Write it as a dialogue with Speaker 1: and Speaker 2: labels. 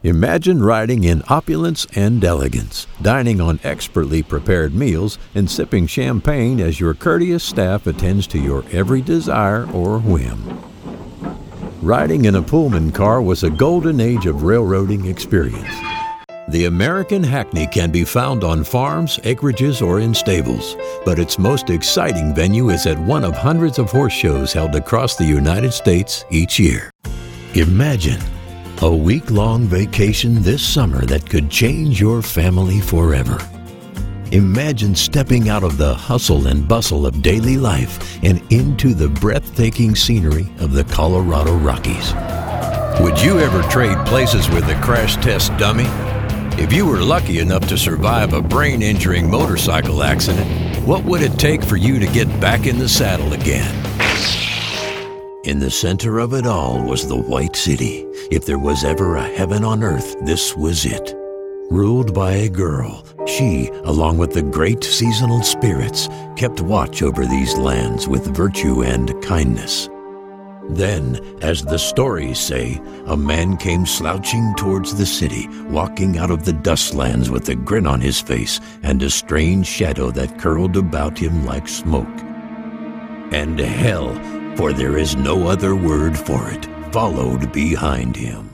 Speaker 1: Imagine riding in opulence and elegance, dining on expertly prepared meals, and sipping champagne as your courteous staff attends to your every desire or whim. Riding in a Pullman car was a golden age of railroading experience. The American Hackney can be found on farms, acreages, or in stables, but its most exciting venue is at one of hundreds of horse shows held across the United States each year. Imagine a week-long vacation this summer that could change your family forever. Imagine stepping out of the hustle and bustle of daily life and into the breathtaking scenery of the Colorado Rockies. Would you ever trade places with a crash test dummy? If you were lucky enough to survive a brain-injuring motorcycle accident, what would it take for you to get back in the saddle again? In the center of it all was the White City. If there was ever a heaven on earth, this was it. Ruled by a girl, she, along with the great seasonal spirits, kept watch over these lands with virtue and kindness. Then, as the stories say, a man came slouching towards the city, walking out of the dustlands with a grin on his face and a strange shadow that curled about him like smoke. And hell, for there is no other word for it, followed behind him.